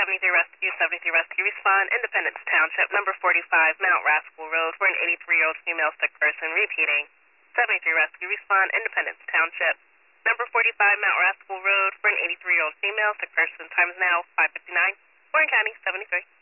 73 Rescue, respond, Independence Township, number 45, Mount Rascal Road, for an 83-year-old female sick person. Repeating, 73 Rescue, respond, Independence Township, number 45, Mount Rascal Road, for an 83-year-old female sick person. Time is now 5:59. Warren County, 73.